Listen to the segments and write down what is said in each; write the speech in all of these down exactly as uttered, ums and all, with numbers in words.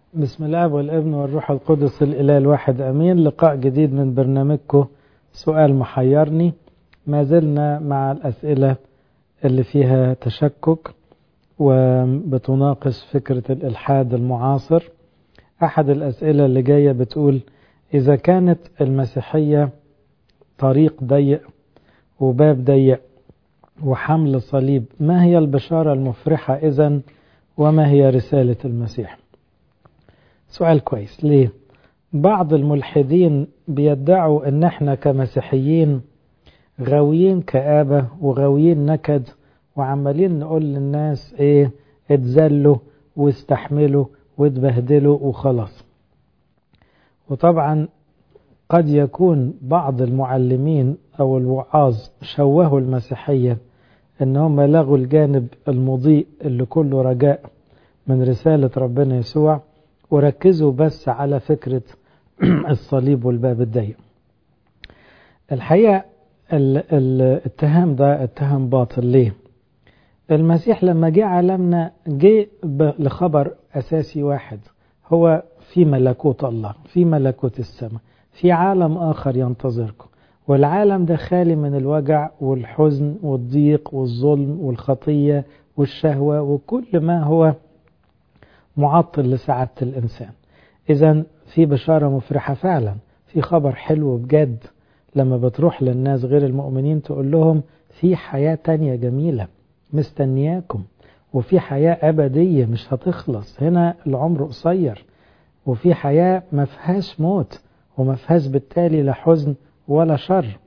بسم الله والابن والروح القدس الإله الواحد أمين. لقاء جديد من برنامجكم سؤال محيرني. ما زلنا مع الأسئلة اللي فيها تشكك وبتناقش فكرة الإلحاد المعاصر. أحد الأسئلة اللي جاية بتقول: إذا كانت المسيحية طريق ضيق وباب ضيق وحمل صليب، ما هي البشارة المفرحة إذن؟ وما هي رسالة المسيح؟ سؤال كويس. ليه؟ بعض الملحدين بيدعوا ان احنا كمسيحيين غاويين كآبة وغاويين نكد، وعمالين نقول للناس ايه؟ اتذلوا واستحملوا واتبهدلوا وخلاص. وطبعا قد يكون بعض المعلمين او الوعاظ شوهوا المسيحية ان هم لغوا الجانب المضيء اللي كله رجاء من رسالة ربنا يسوع، وركزوا بس على فكرة الصليب والباب الضيق. الحقيقة الاتهام ده اتهام باطل. ليه؟ المسيح لما جه عالمنا جه لخبر أساسي واحد، هو في ملكوت الله، في ملكوت السماء، في عالم آخر ينتظركم، والعالم ده خالي من الوجع والحزن والضيق والظلم والخطية والشهوة وكل ما هو معطل لسعادة الإنسان. إذن في بشارة مفرحة فعلا، في خبر حلو بجد. لما بتروح للناس غير المؤمنين تقول لهم في حياة تانية جميلة مستنياكم، وفي حياة أبدية مش هتخلص، هنا العمر قصير، وفي حياة ما فيهاش موت وما فيهاش بالتالي لا حزن ولا شر.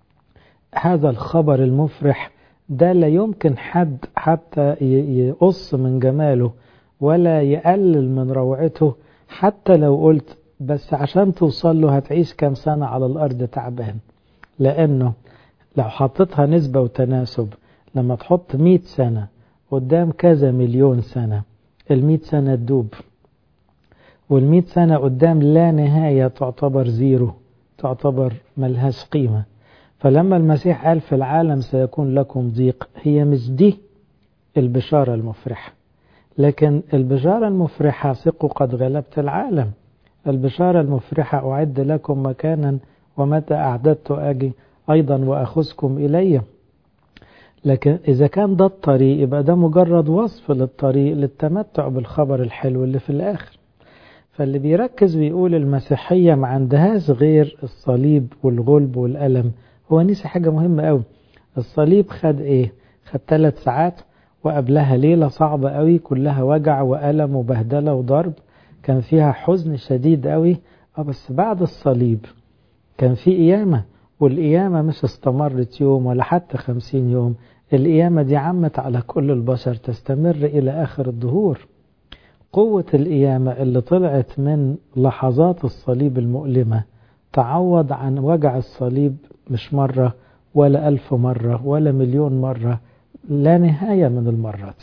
هذا الخبر المفرح ده لا يمكن حد حتى يقص من جماله ولا يقلل من روعته، حتى لو قلت بس عشان توصل له هتعيش كام سنة على الأرض تعبان. لأنه لو حطيتها نسبة وتناسب، لما تحط مئة سنة قدام كذا مليون سنة، المئة سنة تدوب، والمئة سنة قدام لا نهاية تعتبر زيرو، تعتبر ملهاش قيمة. فلما المسيح قال في العالم سيكون لكم ضيق، هي مش دي البشارة المفرحة، لكن البشارة المفرحة ثقوا قد غلبت العالم. البشارة المفرحة أعد لكم مكانا ومتى أعددت أجي أيضا وأخذكم إلي. لكن إذا كان ده الطريق يبقى ده مجرد وصف للطريق للتمتع بالخبر الحلو اللي في الآخر. فاللي بيركز بيقول المسيحية ما عندهاش غير الصليب والغلب والألم، هو نسي حاجة مهمة قوي. الصليب خد إيه؟ خد ثلاث ساعات، وقبلها ليلة صعبة قوي كلها وجع وألم وبهدلة وضرب، كان فيها حزن شديد قوي. اه بس بعد الصليب كان في قيامة، والقيامة مش استمرت يوم ولا حتى خمسين يوم، القيامة دي عمت على كل البشر تستمر إلى آخر الدهور. قوة القيامة اللي طلعت من لحظات الصليب المؤلمة تعوض عن وجع الصليب مش مرة ولا ألف مرة ولا مليون مرة، لا نهاية من المرات.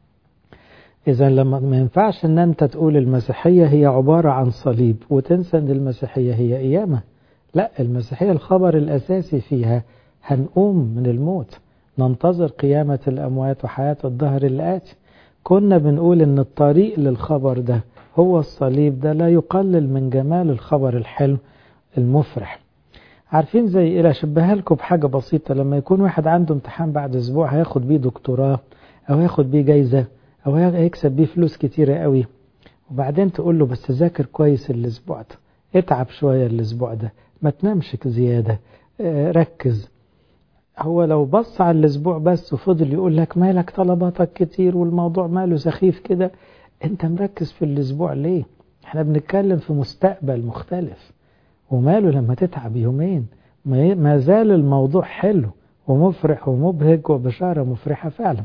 إذا لما ما ينفعش أن أنت تقول المسيحية هي عبارة عن صليب وتنسى أن المسيحية هي قيامة. لا، المسيحية الخبر الأساسي فيها هنقوم من الموت، ننتظر قيامة الأموات وحياة الدهر اللي آتي. كنا بنقول أن الطريق للخبر ده هو الصليب، ده لا يقلل من جمال الخبر الحلو المفرح. عارفين زي إيه؟ أشبهها لكم بحاجة بسيطة. لما يكون واحد عنده امتحان بعد أسبوع هياخد بيه دكتوراه أو هياخد بيه جايزة أو هيكسب بيه فلوس كتيرة قوي، وبعدين تقول له بس ذاكر كويس الأسبوع ده، اتعب شوية الأسبوع ده، ما تنامش زيادة، ركز. هو لو بص على الأسبوع بس وفضل يقول لك مالك طلباتك كتير والموضوع ماله سخيف كده، انت مركز في الأسبوع ليه؟ احنا بنتكلم في مستقبل مختلف، وماله لما تتعب يومين؟ ما زال الموضوع حلو ومفرح ومبهج وبشارة مفرحة فعلا.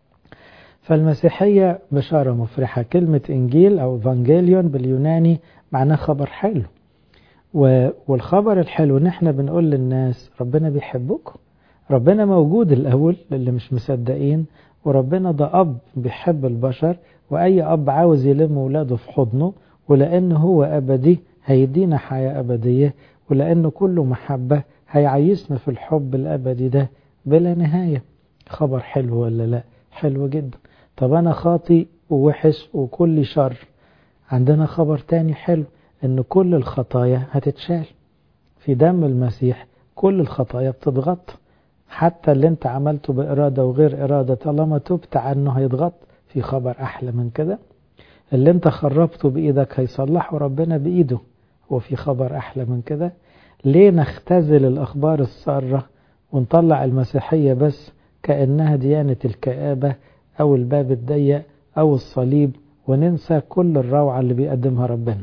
فالمسيحية بشارة مفرحة. كلمة إنجيل أو إفانجيليون باليوناني معناه خبر حلو، والخبر الحلو نحن بنقول للناس ربنا بيحبكم، ربنا موجود الأول للي مش مصدقين، وربنا ده أب بيحب البشر، وأي أب عاوز يلم ولاده في حضنه، ولأنه هو أبدي هيدينا حياة أبدية، ولأنه كله محبة هيعيشنا في الحب الأبدي ده بلا نهاية. خبر حلو ولا لا؟ حلو جدا. طب أنا خاطي ووحش وكل شر، عندنا خبر تاني حلو، ان كل الخطايا هتتشال في دم المسيح. كل الخطايا بتتغطى، حتى اللي انت عملته بإرادة وغير إرادة طالما تبت عنه هيتغطى. في خبر أحلى من كده، اللي انت خربته بإيدك هيصلحه ربنا بإيده. هو في خبر أحلى من كده؟ ليه نختزل الأخبار السارة ونطلع المسيحية بس كأنها ديانة الكآبة أو الباب الضيق أو الصليب، وننسى كل الروعة اللي بيقدمها ربنا؟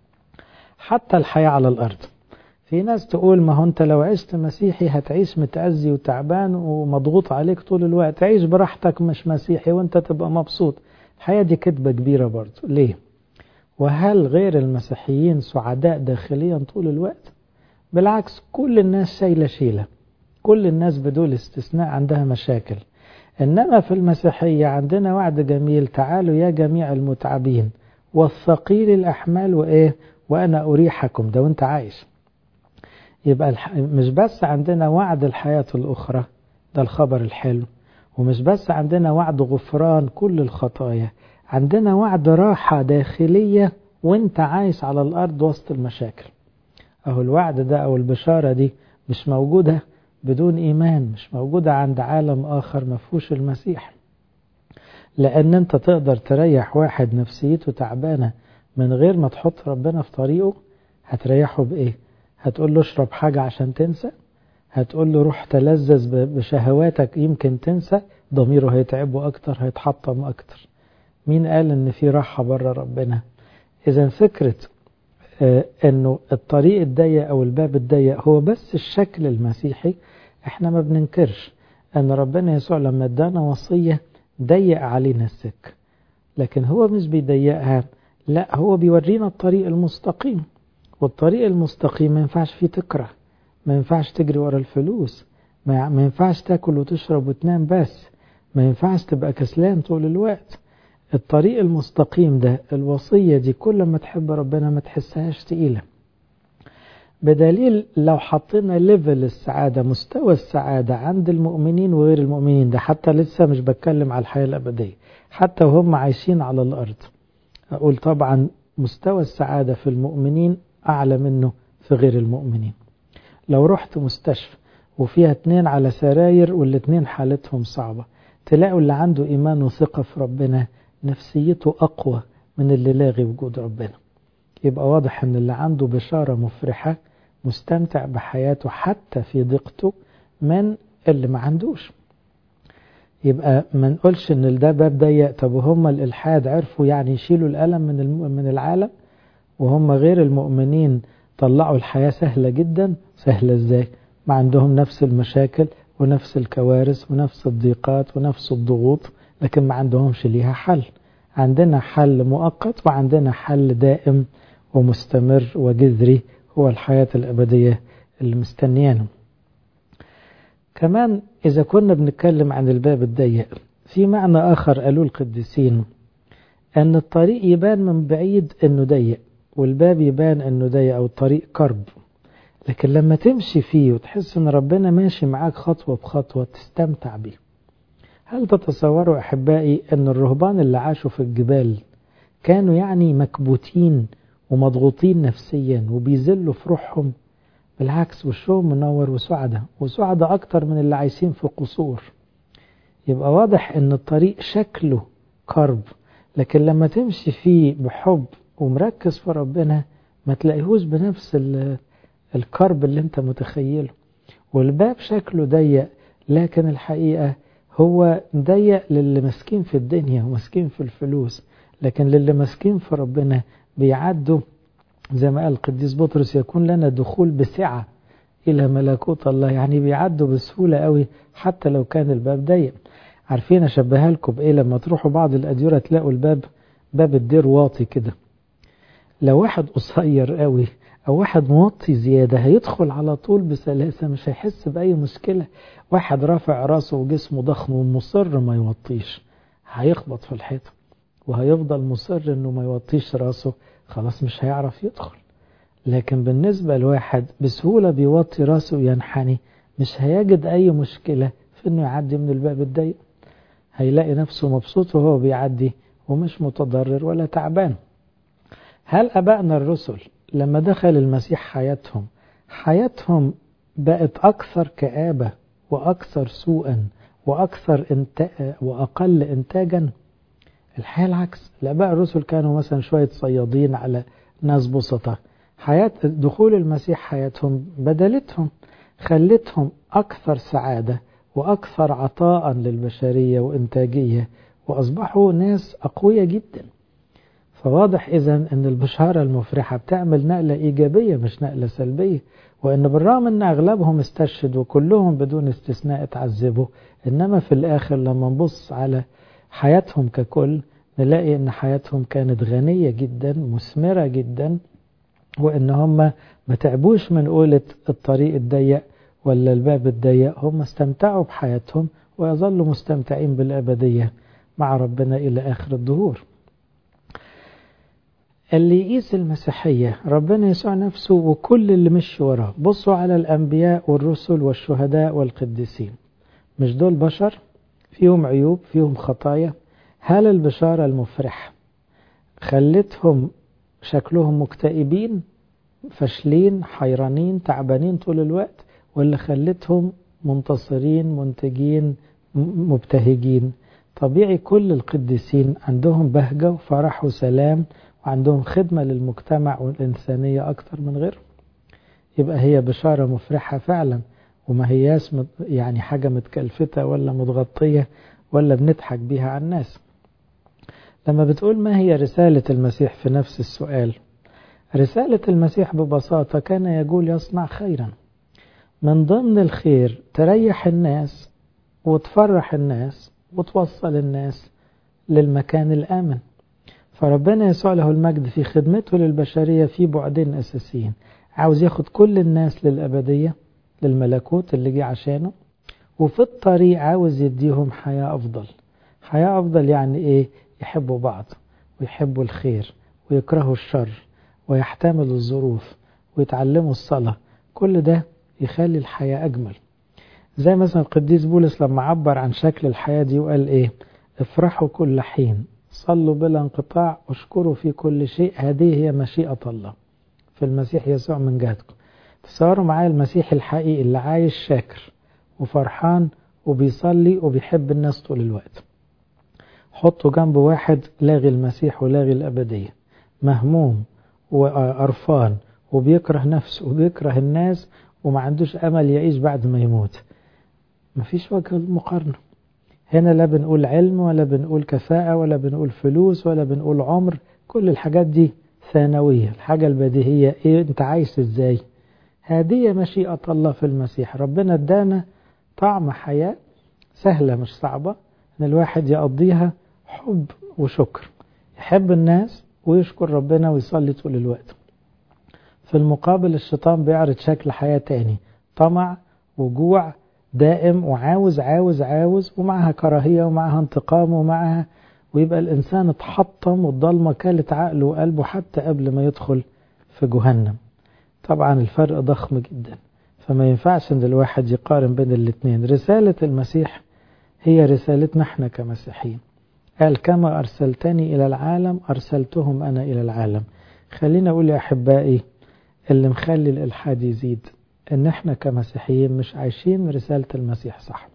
حتى الحياة على الأرض، في ناس تقول ما هو انت لو عشت مسيحي هتعيش متأذي وتعبان ومضغوط عليك طول الوقت، عيش براحتك مش مسيحي وانت تبقى مبسوط. الحياة دي كذبة كبيرة برضو. ليه؟ وهل غير المسيحيين سعداء داخليا طول الوقت؟ بالعكس، كل الناس شايلة شيلة، كل الناس بدون استثناء عندها مشاكل. إنما في المسيحية عندنا وعد جميل، تعالوا يا جميع المتعبين والثقيل الأحمال وإيه وأنا أريحكم. ده وانت عايش. يبقى مش بس عندنا وعد الحياة الأخرى، ده الخبر الحلو، ومش بس عندنا وعد غفران كل الخطايا، عندنا وعد راحة داخلية وانت عايش على الأرض وسط المشاكل. أهو الوعد ده أو البشارة دي مش موجودة بدون إيمان، مش موجودة عند عالم آخر مفهوش المسيح. لأن انت تقدر تريح واحد نفسيته تعبانة من غير ما تحط ربنا في طريقه. هتريحه بإيه؟ هتقول له اشرب حاجة عشان تنسى؟ هتقول له روح تلذذ بشهواتك يمكن تنسى؟ ضميره هيتعبه أكتر، هيتحطم أكتر. مين قال ان في راحة بره ربنا؟ إذا فكرة اه انه الطريق الضيق او الباب الضيق هو بس الشكل المسيحي. احنا ما بننكرش ان ربنا يسوع لما ادانا وصية ضيق علينا السكة، لكن هو مش بيضيقها، لا هو بيورينا الطريق المستقيم. والطريق المستقيم ما ينفعش فيه تكره، ما ينفعش تجري ورا الفلوس، ما ينفعش تاكل وتشرب وتنام بس، ما ينفعش تبقى كسلان طول الوقت. الطريق المستقيم ده، الوصية دي كل ما تحب ربنا ما تحسهاش تقيلة. بدليل لو حطينا ليفل السعادة، مستوى السعادة عند المؤمنين وغير المؤمنين، ده حتى لسه مش بتكلم على الحياة الأبدية، حتى وهم عايشين على الأرض. أقول طبعا مستوى السعادة في المؤمنين أعلى منه في غير المؤمنين. لو رحت مستشفى وفيها اتنين على سراير والاتنين حالتهم صعبة، تلاقوا اللي عنده إيمان وثقة في ربنا نفسيته أقوى من اللي لاغي وجود ربنا. يبقى واضح ان اللي عنده بشارة مفرحة مستمتع بحياته حتى في ضيقته من اللي ما عندوش. يبقى ما نقولش ان ده باب ضيق. طب وهم الالحاد عرفوا يعني يشيلوا الألم من من العالم، وهم غير المؤمنين طلعوا الحياة سهلة جدا. سهلة ازاي؟ ما عندهم نفس المشاكل ونفس الكوارث ونفس الضيقات ونفس الضغوط، لكن ما عندهمش ليها حل. عندنا حل مؤقت وعندنا حل دائم ومستمر وجذري، هو الحياة الأبدية اللي مستنيانه. كمان إذا كنا بنتكلم عن الباب الضيق، في معنى آخر قالوا القديسين، أن الطريق يبان من بعيد أنه ضيق، والباب يبان أنه ضيق أو الطريق كرب، لكن لما تمشي فيه وتحس أن ربنا ماشي معاك خطوة بخطوة تستمتع بيه. هل تتصوروا أحبائي أن الرهبان اللي عاشوا في الجبال كانوا يعني مكبوتين ومضغوطين نفسيا وبيزلوا في روحهم؟ بالعكس، وشهم منور وسعدة وسعدة أكتر من اللي عايشين في قصور. يبقى واضح أن الطريق شكله كرب، لكن لما تمشي فيه بحب ومركز في ربنا ما تلاقيهوش بنفس الكرب اللي انت متخيله. والباب شكله ضيق، لكن الحقيقة هو ضيق للي مسكين في الدنيا ومسكين في الفلوس، لكن للي مسكين في ربنا بيعدوا زي ما قال القديس بطرس يكون لنا دخول بسعة إلى ملكوت الله. يعني بيعدوا بسهولة قوي حتى لو كان الباب ضيق. عارفين أشبهها لكم بإيه؟ لما تروحوا بعض الأديرة تلاقوا الباب باب الدير واطي كده، لو واحد قصير قوي أو واحد موطي زيادة هيدخل على طول بسلاسة، مش هيحس بأي مشكلة. واحد رافع راسه وجسمه ضخم ومصر ما يوطيش هيخبط في الحيطة، وهيفضل مصر انه ما يوطيش راسه، خلاص مش هيعرف يدخل. لكن بالنسبة لواحد بسهولة بيوطي راسه وينحني، مش هيجد اي مشكلة في انه يعدي من الباب الضيق، هيلاقي نفسه مبسوط وهو بيعدي ومش متضرر ولا تعبان. هل أبائنا الرسل لما دخل المسيح حياتهم حياتهم بقت أكثر كآبة وأكثر سوءا وأكثر انت... وأقل إنتاجا؟ الحياة العكس. الآباء الرسل كانوا مثلا شوية صيادين على ناس بسطة. حياة دخول المسيح حياتهم بدلتهم، خلتهم أكثر سعادة وأكثر عطاء للبشرية وإنتاجية، وأصبحوا ناس أقوياء جدا. فواضح إذن أن البشارة المفرحة بتعمل نقلة إيجابية مش نقلة سلبية، وأن بالرغم أن أغلبهم استشهدوا وكلهم بدون استثناء اتعذبوا، إنما في الآخر لما نبص على حياتهم ككل نلاقي أن حياتهم كانت غنية جدا مثمرة جدا، وأن هم ما تعبوش من قولة الطريق الضيق ولا الباب الضيق، هم استمتعوا بحياتهم ويظلوا مستمتعين بالأبدية مع ربنا إلى آخر الدهور. اللي يقيس المسيحية ربنا يسوع نفسه وكل اللي مشي وراه. بصوا على الأنبياء والرسل والشهداء والقديسين، مش دول بشر فيهم عيوب فيهم خطايا؟ هل البشارة المفرحة خلتهم شكلهم مكتئبين فاشلين حيرانين تعبانين طول الوقت، ولا خلتهم منتصرين منتجين مبتهجين؟ طبيعي كل القديسين عندهم بهجة وفرح وسلام وعندهم خدمة للمجتمع والإنسانية أكتر من غيره. يبقى هي بشارة مفرحة فعلا، وما هياس يعني حاجة متكلفتة ولا متغطية ولا بنضحك بيها على الناس. لما بتقول ما هي رسالة المسيح في نفس السؤال، رسالة المسيح ببساطة كان يقول يصنع خيرا. من ضمن الخير تريح الناس وتفرح الناس وتوصل الناس للمكان الآمن. فربنا يسوع له المجد في خدمته للبشرية في بعدين أساسيين، عاوز ياخد كل الناس للأبدية للملكوت اللي جه عشانه، وفي الطريق عاوز يديهم حياة أفضل. حياة أفضل يعني إيه؟ يحبوا بعض ويحبوا الخير ويكرهوا الشر ويحتملوا الظروف ويتعلموا الصلاة. كل ده يخلي الحياة أجمل. زي مثلا القديس بولس لما عبر عن شكل الحياة دي وقال إيه؟ افرحوا كل حين، صلوا بلا انقطاع، اشكروا في كل شيء، هذه هي مشيئة الله في المسيح يسوع من جهتكم. تصوروا معايا المسيح الحقيقي اللي عايش شاكر وفرحان وبيصلي وبيحب الناس طول الوقت. حطوا جنب واحد لاغي المسيح ولاغي الأبدية، مهموم وقرفان وبيكره نفسه وبيكره الناس وما عندوش أمل يعيش بعد ما يموت. مفيش وجه المقارنة. هنا لا بنقول علم ولا بنقول كفاءة ولا بنقول فلوس ولا بنقول عمر، كل الحاجات دي ثانوية. الحاجة البديهية ايه؟ انت عايش ازاي؟ هذه مشيئة الله في المسيح. ربنا ادانا طعم حياة سهلة مش صعبة، ان الواحد يقضيها حب وشكر، يحب الناس ويشكر ربنا ويصلي طول الوقت. في المقابل الشيطان بيعرض شكل حياة تاني، طمع وجوع دائم وعاوز عاوز عاوز ومعها كراهية ومعها انتقام ومعها، ويبقى الإنسان اتحطم والضلمة كالت عقله وقلبه حتى قبل ما يدخل في جهنم. طبعا الفرق ضخم جدا، فما ينفعش ان الواحد يقارن بين الاثنين. رسالة المسيح هي رسالتنا احنا كمسيحيين. قال كما أرسلتني إلى العالم أرسلتهم أنا إلى العالم. خلينا أقول يا أحبائي اللي مخلي الإلحاد يزيد ان احنا كمسيحيين مش عايشين رسالة المسيح صح.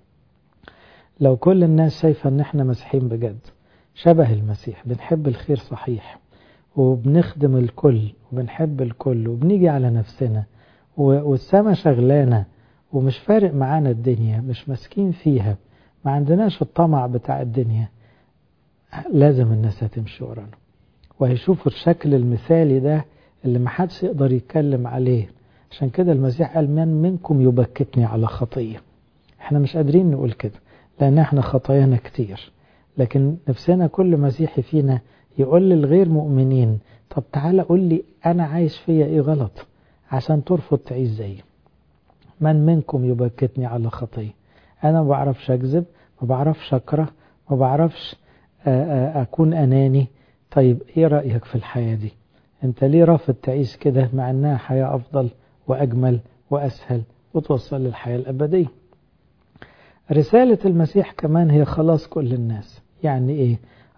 لو كل الناس شايفة ان احنا مسيحيين بجد شبه المسيح، بنحب الخير صحيح وبنخدم الكل وبنحب الكل وبنيجي على نفسنا والسما شغلانة ومش فارق معانا الدنيا، مش مسكين فيها، ما عندناش الطمع بتاع الدنيا، لازم الناس هتمشي ورانا وهيشوفوا الشكل المثالي ده اللي محدش يقدر يتكلم عليه. عشان كده المسيح قال من منكم يبكتني على خطية. احنا مش قادرين نقول كده لان احنا خطايانا كتير، لكن نفسنا كل مسيحي فينا يقول للغير مؤمنين طب تعالى قول لي انا عايش فيا ايه غلط عشان ترفض تعيش زي. من منكم يبكتني على خطية. انا ما بعرفش اكذب، ما بعرفش اكره، ما بعرفش اكون اناني. طيب ايه رأيك في الحياة دي؟ انت ليه رافض تعيش كده مع انها حياة افضل وأجمل وأسهل وتوصل للحياة الأبدية؟ رسالة المسيح كمان هي خلاص كل الناس. يعني إيه؟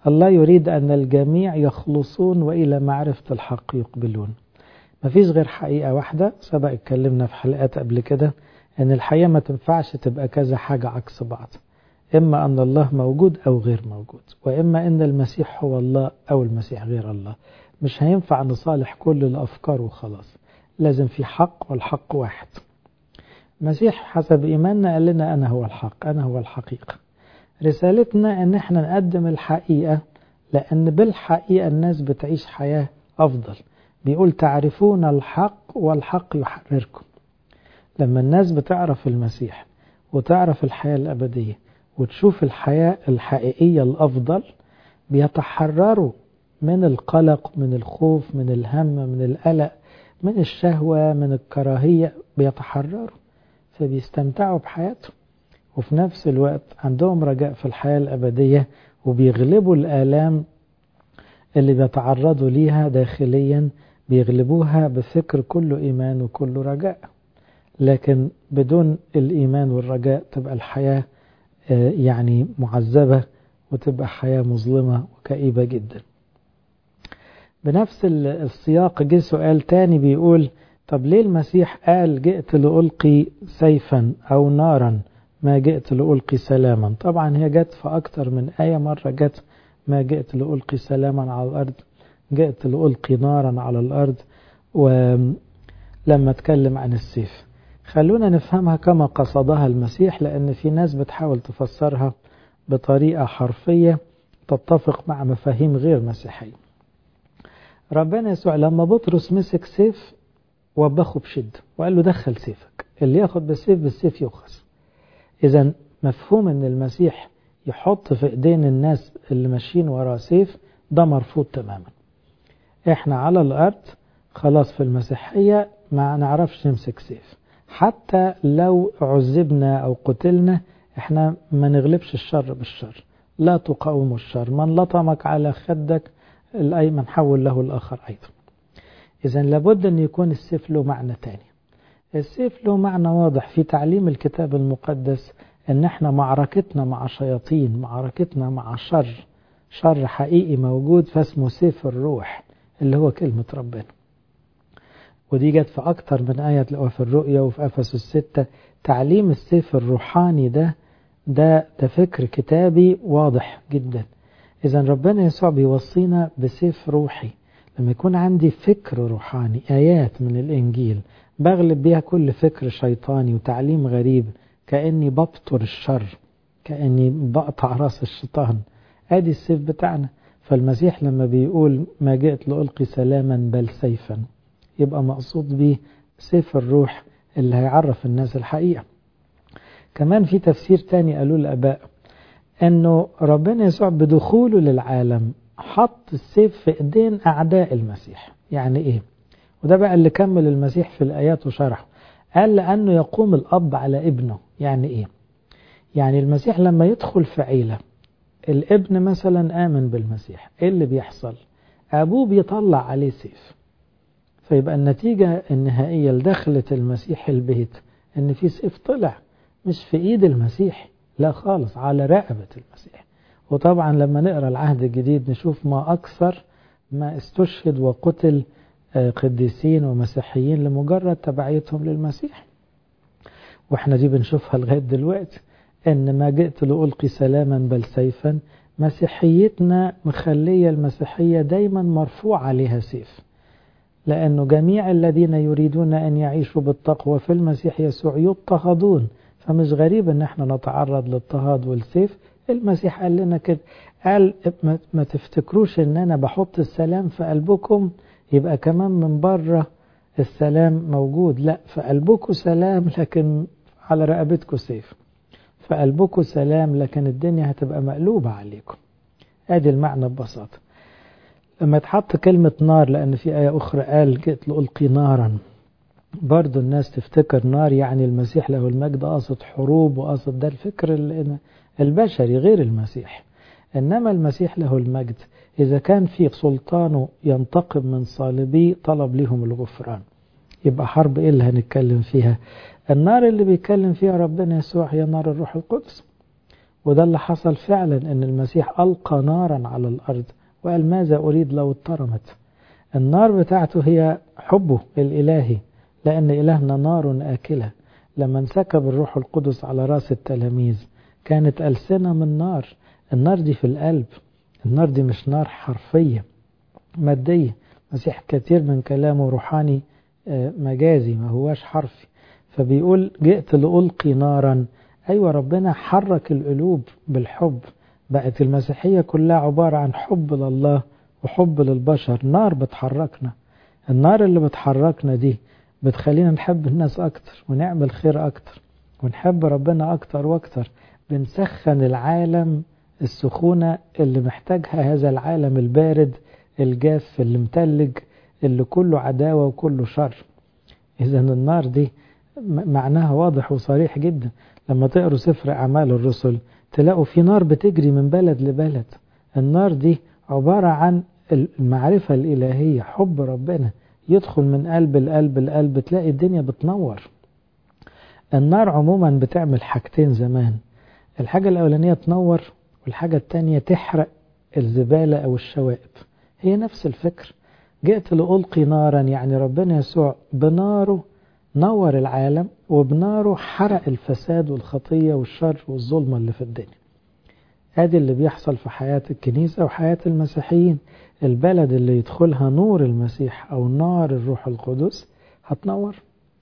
الله يريد أن الجميع يخلصون وإلى معرفة الحق يقبلون. مفيش غير حقيقة واحدة، سبق اتكلمنا في حلقات قبل كده أن الحقيقة ما تنفعش تبقى كذا حاجة عكس بعض، إما أن الله موجود أو غير موجود، وإما أن المسيح هو الله أو المسيح غير الله. مش هينفع نصالح كل الأفكار وخلاص، لازم في حق، والحق واحد. المسيح حسب إيماننا قال لنا أنا هو الحق، أنا هو الحقيقة. رسالتنا أن احنا نقدم الحقيقة، لأن بالحقيقة الناس بتعيش حياة أفضل. بيقول تعرفون الحق والحق يحرركم. لما الناس بتعرف المسيح وتعرف الحياة الأبدية وتشوف الحياة الحقيقية الأفضل، بيتحرروا من القلق، من الخوف، من الهم، من القلق، من الشهوة، من الكراهية. بيتحرروا فبيستمتعوا بحياتهم، وفي نفس الوقت عندهم رجاء في الحياة الأبدية، وبيغلبوا الآلام اللي بيتعرضوا ليها داخليا، بيغلبوها بفكر كله إيمان وكله رجاء. لكن بدون الإيمان والرجاء تبقى الحياة يعني معذبة، وتبقى حياة مظلمة وكئيبة جدا. بنفس السياق جه سؤال تاني بيقول طب ليه المسيح قال جئت لألقي سيفا أو نارا ما جئت لألقي سلاما؟ طبعا هي جت في أكتر من آية. مرة جت ما جئت لألقي سلاما على الأرض، جئت لألقي نارا على الأرض، ولما اتكلم عن السيف. خلونا نفهمها كما قصدها المسيح، لأن في ناس بتحاول تفسرها بطريقة حرفية تتفق مع مفاهيم غير مسيحية. ربنا يسوع لما بطرس مسك سيف وبخه بشدة وقال له دخل سيفك، اللي ياخد بالسيف بالسيف يؤخذ. إذا مفهوم أن المسيح يحط في إيدين الناس اللي ماشيين وراه سيف ده مرفوض تماما. إحنا على الأرض خلاص في المسيحية ما نعرفش نمسك سيف، حتى لو عذبنا أو قتلنا إحنا ما نغلبش الشر بالشر. لا تقاوم الشر، من لطمك على خدك الأيمن حول له الآخر أيضا. إذن لابد أن يكون السيف له معنى تاني. السيف له معنى واضح في تعليم الكتاب المقدس، أن احنا معركتنا مع شياطين، معركتنا مع شر، شر حقيقي موجود فاسمه سيف الروح اللي هو كلمة ربنا. ودي جت في أكتر من آية تلاقوها في الرؤيا وفي أفسس الستة. تعليم السيف الروحاني ده ده ده فكر كتابي واضح جدا. إذن ربنا يسوع بيوصينا بسيف روحي. لما يكون عندي فكر روحاني، آيات من الإنجيل بغلب بيها كل فكر شيطاني وتعليم غريب، كأني ببطر الشر، كأني بقطع راس الشيطان. ادي السيف بتاعنا. فالمسيح لما بيقول ما جئت لألقي سلاما بل سيفا، يبقى مقصود به سيف الروح اللي هيعرف الناس الحقيقة. كمان في تفسير تاني قالوا الآباء انه ربنا يسوع بدخوله للعالم حط السيف في ايدين اعداء المسيح. يعني ايه؟ وده بقى اللي كمل المسيح في الآيات وشرحه. قال لأنه يقوم الأب على ابنه. يعني إيه؟ يعني المسيح لما يدخل في عيلة، الابن مثلا آمن بالمسيح، إيه اللي بيحصل؟ أبوه بيطلع عليه سيف. فيبقى النتيجة النهائية لدخلة المسيح البيت إن في سيف طلع، مش في إيد المسيح، لا خالص، على رقبة المسيح. وطبعا لما نقرأ العهد الجديد نشوف ما أكثر ما استشهد وقتل قديسين ومسيحيين لمجرد تبعيتهم للمسيح. واحنا دي بنشوفها لغاية دلوقتي، ان ما جئت لألقي سلاما بل سيفا. مسيحيتنا مخلية المسيحية دايما مرفوع عليها سيف، لأنه جميع الذين يريدون أن يعيشوا بالتقوى في المسيح يسوع يضطهدون. فمش غريب ان احنا نتعرض للاضطهاد والسيف. المسيح قال لنا كده، قال ما تفتكروش ان انا بحط السلام في قلبكم يبقى كمان من بره السلام موجود. لا، في قلبكم سلام لكن على رقبتكم سيف. في قلبكم سلام لكن الدنيا هتبقى مقلوبة عليكم. ادي المعنى ببساطة. لما تحط كلمة نار، لأن في آية أخرى قال جئت لألقي نارا، برضو الناس تفتكر نار يعني المسيح له المجد قاصد حروب وقاصد، ده الفكر البشري غير المسيح. إنما المسيح له المجد إذا كان في سلطانه ينتقم من صالبيه طلب لهم الغفران. يبقى حرب إيه اللي هنتكلم فيها؟ النار اللي بيتكلم فيها ربنا يسوع هي نار الروح القدس. وده اللي حصل فعلا، ان المسيح ألقى نارا على الأرض وقال ماذا أريد لو اترمت. النار بتاعته هي حبه الإلهي، لأن إلهنا نار آكلة. لما انسكب الروح القدس على رأس التلاميذ كانت ألسنة من نار. النار دي في القلب، النار دي مش نار حرفية مادية. مسيح كثير من كلامه روحاني مجازي، ما هواش حرفي. فبيقول جئت لألقي نارا، أيوة ربنا حرك القلوب بالحب. بقت المسيحية كلها عبارة عن حب لله وحب للبشر، نار بتحركنا. النار اللي بتحركنا دي بتخلينا نحب الناس أكتر ونعمل خير أكتر ونحب ربنا أكتر وأكتر. بنسخن العالم السخونة اللي محتاجها هذا العالم البارد الجاف اللي متلج اللي كله عداوة وكله شر. إذا النار دي معناها واضح وصريح جدا. لما تقروا سفر أعمال الرسل تلاقوا في نار بتجري من بلد لبلد. النار دي عبارة عن المعرفة الإلهية، حب ربنا يدخل من قلب القلب القلب، تلاقي الدنيا بتنور. النار عموما بتعمل حاجتين زمان، الحاجة الأولانية تنور، والحاجة التانية تحرق الزبالة أو الشوائب. هي نفس الفكر. جئت لألقي نارا، يعني ربنا يسوع بناره نور العالم، وبناره حرق الفساد والخطية والشر والظلمة اللي في الدنيا. هذا اللي بيحصل في حياة الكنيسة وحياة المسيحيين. البلد اللي يدخلها نور المسيح أو نار الروح القدس هتنور،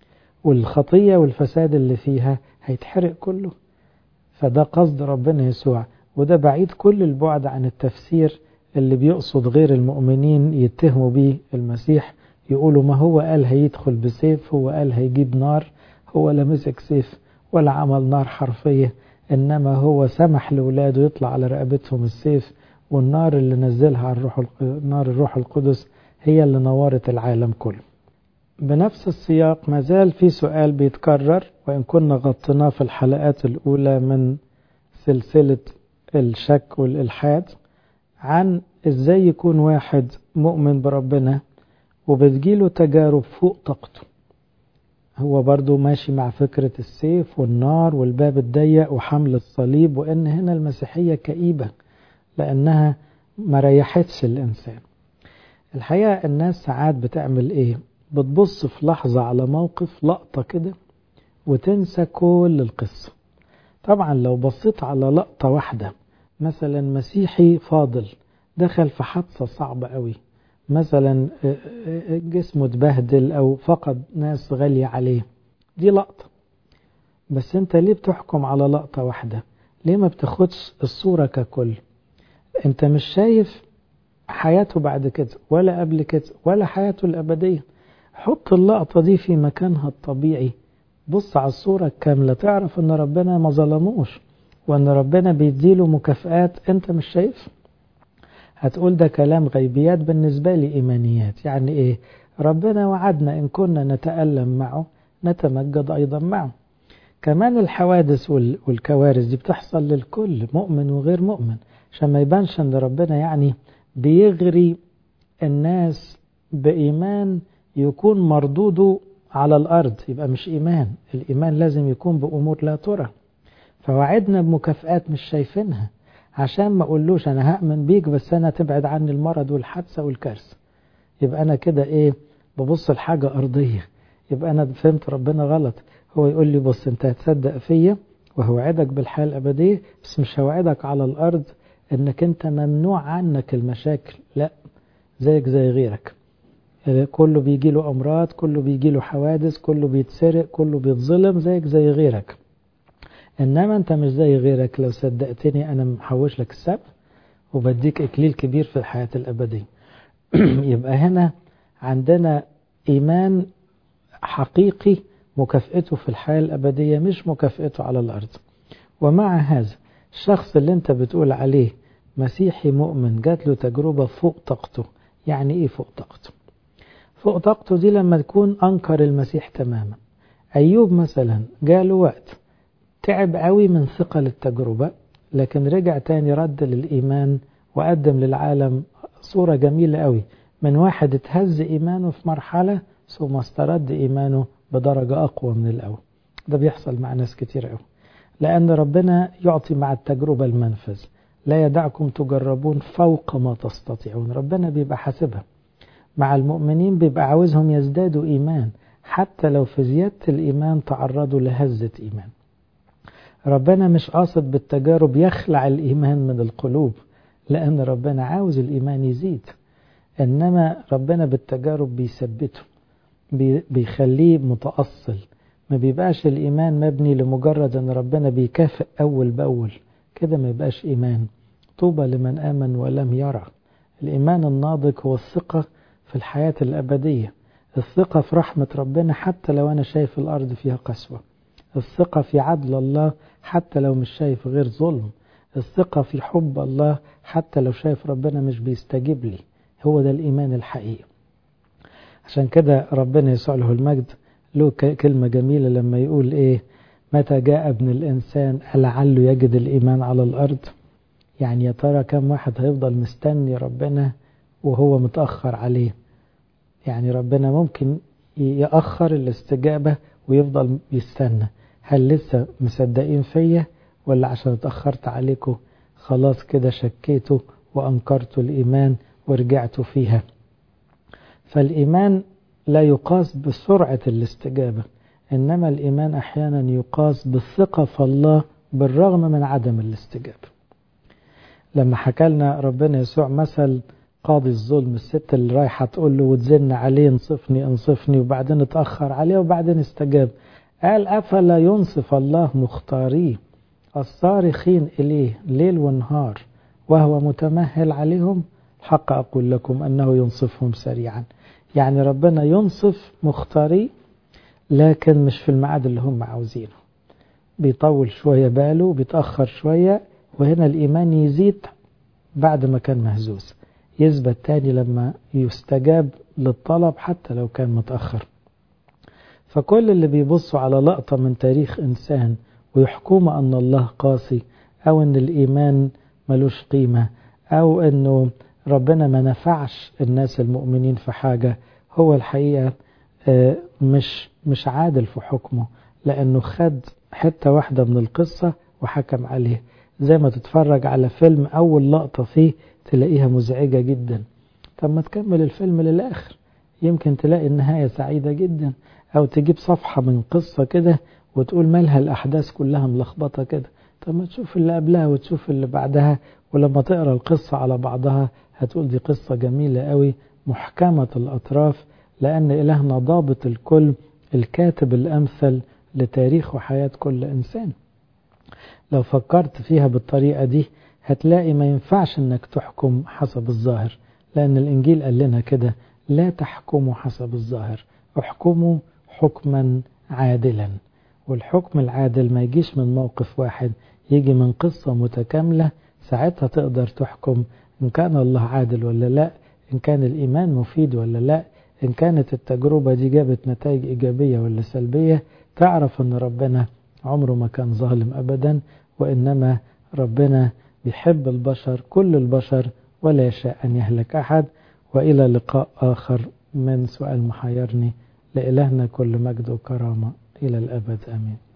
والخطية والفساد اللي فيها هيتحرق كله. فده قصد ربنا يسوع، وده بعيد كل البعد عن التفسير اللي بيقصد غير المؤمنين يتهموا بيه المسيح، يقولوا ما هو قال هيدخل بسيف، هو قال هيجيب نار، هو لا مسك سيف ولا عمل نار حرفية، إنما هو سمح لولاده يطلع على رقبتهم السيف، والنار اللي نزلها على الروح نار الروح القدس هي اللي نورت العالم كله. بنفس السياق ما زال في سؤال بيتكرر، وإن كنا غطيناه في الحلقات الأولى من سلسلة الشك والإلحاد، عن إزاي يكون واحد مؤمن بربنا وبتجيله تجارب فوق طاقته. هو برضو ماشي مع فكرة السيف والنار والباب الضيق وحمل الصليب، وإن هنا المسيحية كئيبة لأنها ما ريحتش الإنسان. الحقيقة الناس ساعات بتعمل إيه؟ بتبص في لحظة على موقف لقطة كده وتنسى كل القصة. طبعا لو بصيت على لقطة واحدة، مثلا مسيحي فاضل دخل في حادثة صعبة قوي، مثلا جسمه اتبهدل أو فقد ناس غالية عليه، دي لقطة. بس انت ليه بتحكم على لقطة واحدة؟ ليه ما بتاخدش الصورة ككل؟ انت مش شايف حياته بعد كده ولا قبل كده ولا حياته الأبدية. حط اللقطة دي في مكانها الطبيعي، بص على الصورة الكاملة، تعرف ان ربنا ما ظلموش وان ربنا بيديله مكافآت انت مش شايف. هتقول ده كلام غيبيات، بالنسبة لي إيمانيات. يعني إيه؟ ربنا وعدنا إن كنا نتألم معه نتمجد أيضا معه. كمان الحوادث والكوارث دي بتحصل للكل، مؤمن وغير مؤمن، عشان ما يبانش أن ربنا يعني بيغري الناس بإيمان يكون مردوده على الأرض، يبقى مش إيمان. الإيمان لازم يكون بأمور لا ترى. فوعدنا بمكافآت مش شايفينها، عشان ما أقولوش أنا هأمن بيك بس أنا تبعد عني المرض والحادثة والكارثة. يبقى أنا كده إيه؟ ببص لحاجة أرضية، يبقى أنا فهمت ربنا غلط. هو يقول لي بص أنت هتصدق فيا وهوعدك بالحياة الأبدية، بس مش هوعدك على الأرض أنك أنت ممنوع عنك المشاكل، لا، زيك زي غيرك. كله بيجي له أمراض، كله بيجي له حوادث، كله بيتسرق، كله بيتظلم، زيك زي غيرك. إنما أنت مش زي غيرك، لو صدقتني أنا محوش لك السبب وبديك إكليل كبير في الحياة الأبدية. يبقى هنا عندنا إيمان حقيقي مكافئته في الحياة الأبدية مش مكافئته على الأرض. ومع هذا الشخص اللي أنت بتقول عليه مسيحي مؤمن جات له تجربة فوق طاقته. يعني إيه فوق طاقته؟ فوق طاقته دي لما تكون أنكر المسيح تماما. أيوب مثلا جاله وقت تعب قوي من ثقل التجربة، لكن رجع تاني رد للإيمان وقدم للعالم صورة جميلة قوي من واحد اتهز إيمانه في مرحلة ثم استرد إيمانه بدرجة أقوى من الأول. ده بيحصل مع ناس كتير قوي. لأن ربنا يعطي مع التجربة المنفذ. لا يدعكم تجربون فوق ما تستطيعون. ربنا بيبقى حاسبها مع المؤمنين، بيبقى عاوزهم يزدادوا إيمان حتى لو في زيادة الإيمان تعرضوا لهزة إيمان. ربنا مش قاصد بالتجارب يخلع الإيمان من القلوب، لأن ربنا عاوز الإيمان يزيد، إنما ربنا بالتجارب بيثبته، بيخليه متأصل. ما بيبقاش الإيمان مبني لمجرد أن ربنا بيكافئ أول بأول، كده ما يبقاش إيمان. طوبى لمن آمن ولم يرى. الإيمان الناضج هو الثقة في الحياة الأبدية، الثقة في رحمة ربنا حتى لو أنا شايف الأرض فيها قسوة، الثقة في عدل الله حتى لو مش شايف غير ظلم، الثقة في حب الله حتى لو شايف ربنا مش بيستجيب لي. هو ده الإيمان الحقيقي. عشان كده ربنا يسوع له المجد له كلمة جميلة لما يقول إيه: متى جاء ابن الإنسان لعله يجد الإيمان على الأرض. يعني يا ترى كم واحد هيفضل مستني ربنا وهو متأخر عليه؟ يعني ربنا ممكن يأخر الاستجابة ويفضل يستنى. هل لسه مصدقين فيا، ولا عشان اتأخرت عليكم خلاص كده شكيتوا وأنكرتوا الإيمان ورجعتوا فيها؟ فالإيمان لا يقاس بسرعة الاستجابة، إنما الإيمان أحيانا يقاس بالثقة في الله بالرغم من عدم الاستجابة. لما حكى لنا ربنا يسوع مثل قاضي الظلم، الست اللي رايحة تقول له وتزن عليه انصفني انصفني، وبعدين اتأخر عليه وبعدين استجاب، قال: أفلا ينصف الله مختاريه الصارخين إليه ليل ونهار وهو متمهل عليهم؟ حق أقول لكم أنه ينصفهم سريعا. يعني ربنا ينصف مختاريه، لكن مش في الميعاد اللي هم عاوزينه، بيطول شوية باله، بيتأخر شوية، وهنا الإيمان يزيد بعد ما كان مهزوز، يثبت تاني لما يستجاب للطلب حتى لو كان متأخر. فكل اللي بيبصوا على لقطة من تاريخ إنسان ويحكموا أن الله قاسي، أو أن الإيمان ملوش قيمة، أو أنه ربنا ما نفعش الناس المؤمنين في حاجة، هو الحقيقة مش مش عادل في حكمه، لأنه خد حتة واحدة من القصة وحكم عليه. زي ما تتفرج على فيلم أول لقطة فيه تلاقيها مزعجة جدا، طب ما تكمل الفيلم للآخر، يمكن تلاقي النهاية سعيدة جدا. أو تجيب صفحة من قصة كده وتقول مالها الأحداث كلها ملخبطة كده، طب ما تشوف اللي قبلها وتشوف اللي بعدها، ولما تقرأ القصة على بعضها هتقول دي قصة جميلة قوي محكمة الأطراف، لأن إلهنا ضابط الكل، الكاتب الأمثل لتاريخ وحياة كل إنسان. لو فكرت فيها بالطريقة دي هتلاقي ما ينفعش انك تحكم حسب الظاهر، لأن الإنجيل قال لنا كده: لا تحكموا حسب الظاهر، احكموا حكما عادلا. والحكم العادل ما يجيش من موقف واحد، يجي من قصة متكاملة، ساعتها تقدر تحكم إن كان الله عادل ولا لا، إن كان الإيمان مفيد ولا لا، إن كانت التجربة دي جابت نتائج إيجابية ولا سلبية. تعرف أن ربنا عمره ما كان ظالم أبدا، وإنما ربنا بيحب البشر كل البشر ولا يشاء أن يهلك أحد. وإلى لقاء آخر من سؤال محيرني. لإلهنا كل مجد وكرامة إلى الأبد آمين.